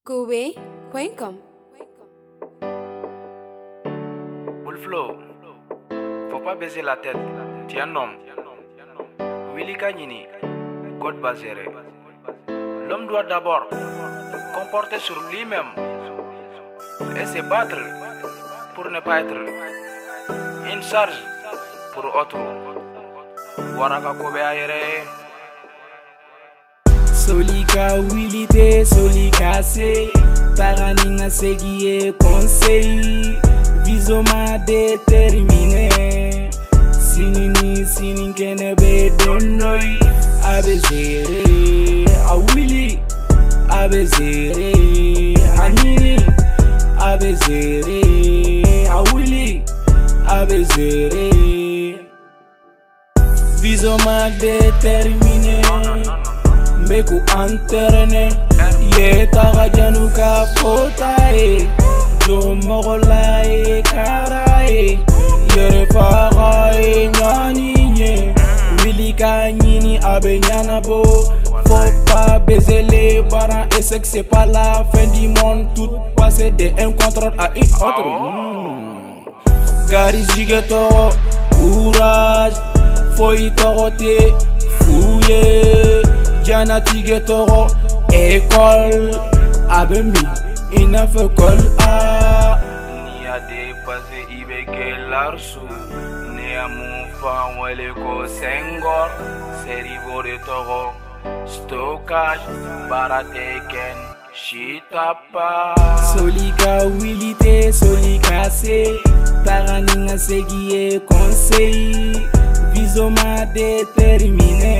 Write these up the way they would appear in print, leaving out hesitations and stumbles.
Kowe.com. Bullflow, faut pas baiser la tête, tu es un homme. Willy Kagnini, God Bazere. L'homme doit d'abord comporter sur lui-même et se battre pour ne pas être une charge pour autre. Waraka Kobe Aere. Solika Willité, Solika c'est Taraninga Seguier conseil Visoma déterminé Sinini Sininkene Bedonoi Abezere Awili Abezere Anini Abezere Awili Abezere Visoma déterminé Beku anterne ye taga januka fotae jo mogolae karae yere fagae nyani Willy Kagnini abe nyana bo faut pas baiser les parents et c'est que c'est pas la fin du monde tout passer de un contrôle à une autre Gari jigeto courage faut y toroter fouiller Jana tige toro école Abemi inaf école A Ni a dépassé Ibeke Larsu Ni a mon fan Weleko Senghor Serivo de Toro Stockage Barateken Chitapa Solika Willité Solika c'est Taraninga Seguier conseil Visoma déterminé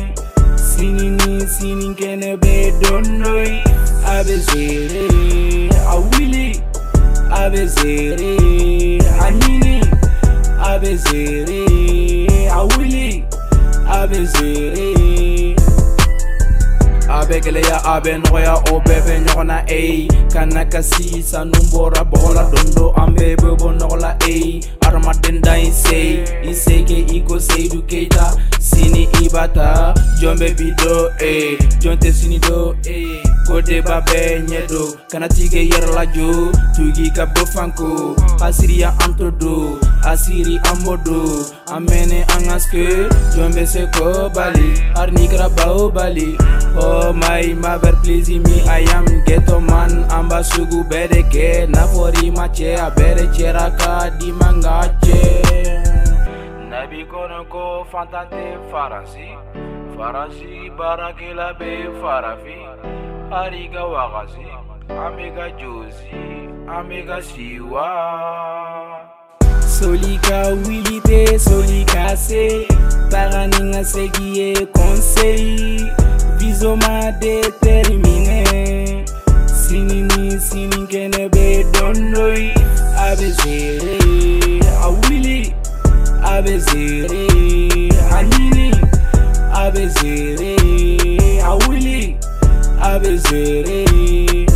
Sinini Sininkene Bedonoi Abezere Awili Abezere Anini Abezere Awili Abezere Abegeleya abenoya obebe nyona kanakasi sanumbora bola dondo ambebe bonola armadenda iseke iko seidu keita sini ibata jombe bido jonte sini do kode babe nyedo kanatige yerla jo tugi ka bofanko asiria antodo asiri amodo amene angaske jombe seko bali arnikra bao bali oh my mother please me I am ghetto man ambasugu bedeke na fori mache abere cheraka di mangache Nabi konoko fantate Farasi barakela be farafi Ariga wagazi Amiga jozi Amiga siwa Solika Willité Solika c'est Taraninga Seguier conseil Visoma déterminé Sinini Sininkene Bedonoi Abezere Awili Abezere Anini Abezere Awili Abezere